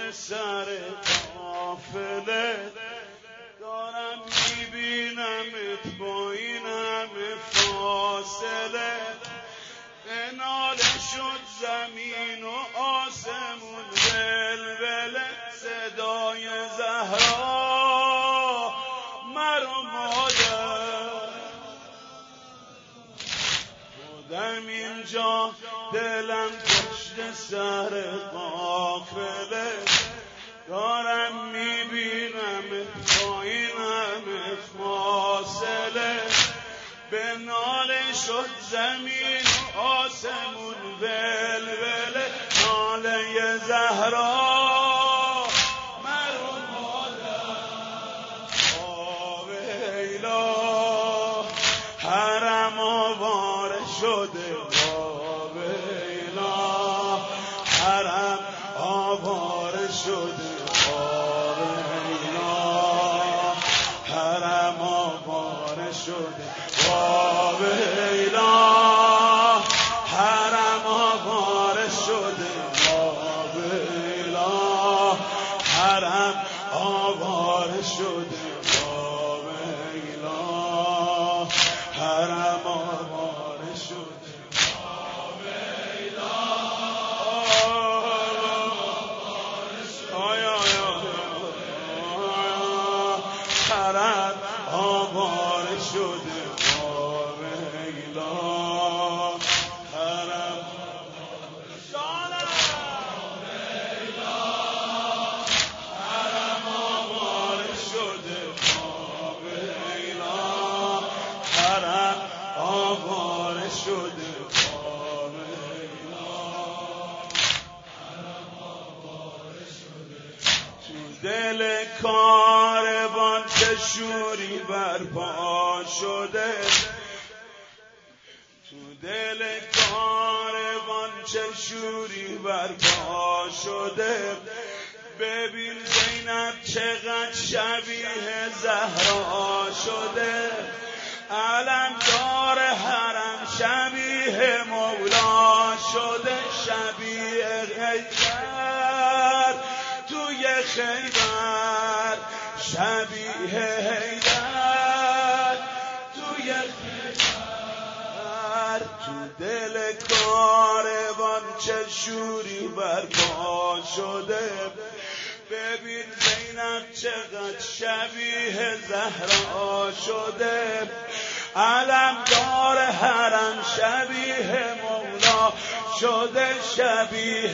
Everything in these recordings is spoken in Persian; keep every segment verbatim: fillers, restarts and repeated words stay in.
سر قافله دارم میبینمت با این همه فاصله بنال شد زمین و آسمون ولوله صدای زهرا مرا مادر بودم اینجا دلم پشت سر قافله دارم میبینم با این همه فاصله بنال شد زمین و آسمون ولوله ناله زهرا مرا مادر آویلا حرم آواره شده آویلا حرم آواره شده آویلا حرم آواره شده آویلا حرم آواره شده آویلا حرم آواره شده آویلا حرم آواره شده آویلا آیا حرم آواره شده آویلا حرم حرم آواره شده آویلا حرم آواره شده آویلا حرم آواره شده تو دل کاروان چه شوری برپا شده تو دل کاروان چه شوری برپا شده ببین زینب چقدر شبیه زهرا شده علمدار حرم شبیه مولا شده شبیه حیدر توی خیبر شبیه حیدر توی خیبر تو دل کاروان چه شوری برپا شده ببین زینب چقدر شبیه زهرا شده علمدار حرم شبیه مولا شده شبیه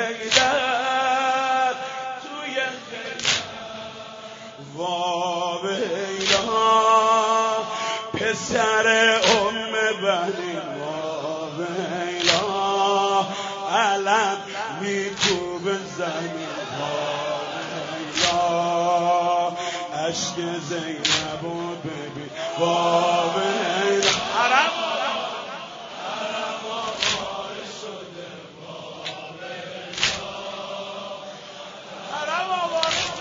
حیدر توی واویلا پسر ام بنی واویلا علم میکوب زمین واویلا عشق زینب و ببین واویلا حرم حرم آواره شده واویلا حرم آواره شده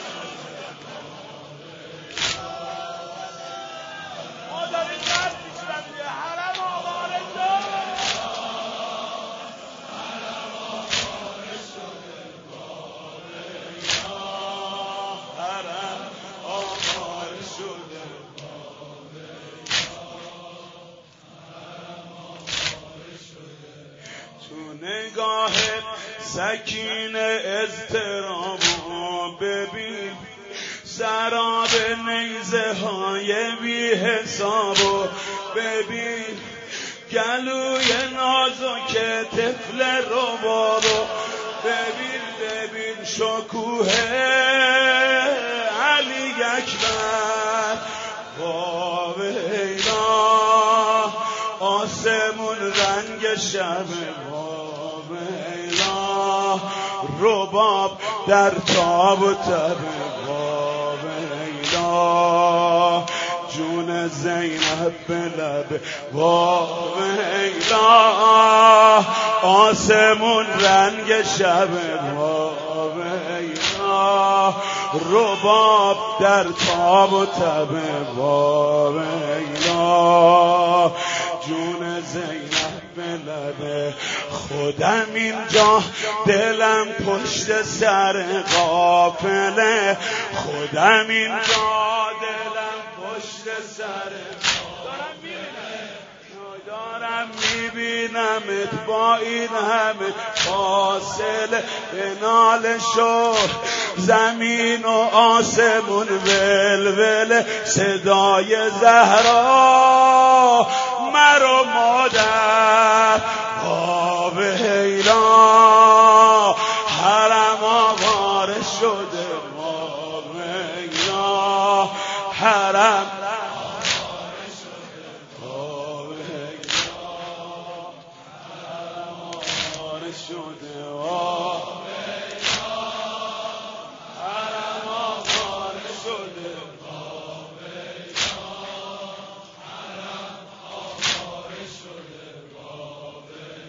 نگاه سکین اضطرابو ببین سراب نیزه های بی حسابو ببین گلوی نازک طفل ربابو ببین ببین شکوه علی اکبر واویلا آسمون رنگ شب واویلا رباب در تاب و تب واویلا جون زینب به لب واویلا آسمون رنگ شب واویلا رباب در تاب و تب واویلا جون زینب به لب خود خودم اینجا دلم پشت سر قافله، خودم اینجا دلم پشت سر دارم میبینمت با این همه فاصله، به ناله شد زمین و آسمون ولوله، صدای زهرا مرا مادر آب هیلا، حرم آواره شده آب هیلا، حرم شده آب هیلا، حرم آواره شده آب هیلا، حرم آواره شده آب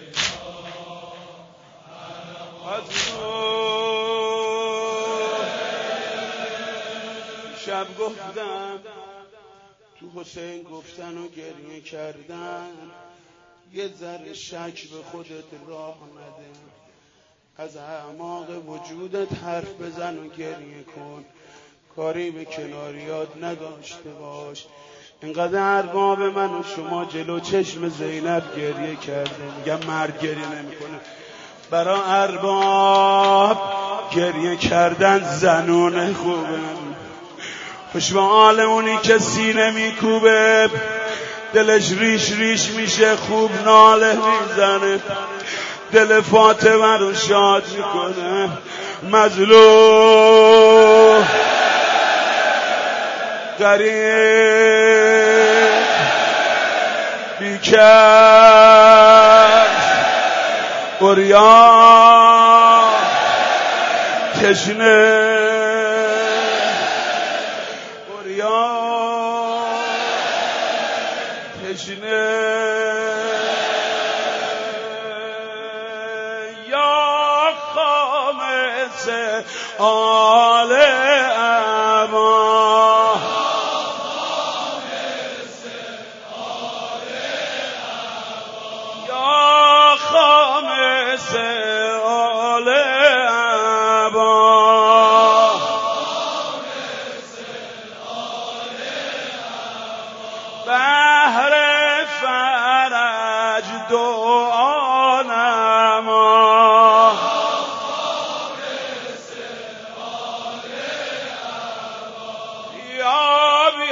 هیلا. شب گفتم تو حسین گفتن و گریه کردن، یه ذره شک به خودت راه نده، از اعماق وجودت حرف بزن و گریه کن، کاری به کناریات نداشته باش. اینقدر ارباب من و شما جلو چشم زینب گریه کرده، میگم مرد گریه نمیکنه، برای ارباب گریه کردن زنونه خوبه. خوش به حال اونی که سینه میکوبه، دلش ریش ریش میشه، خوب ناله میزنه، دل فاطمه رو شاد میکنه. مظلوم غریب بیکس عریان تشنه، عریان تشنه، آل اما یا خامس آل اما، بهر فرج دعا نما، یا بی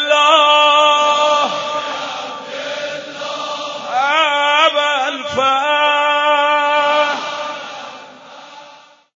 عبدالله ابوالفضل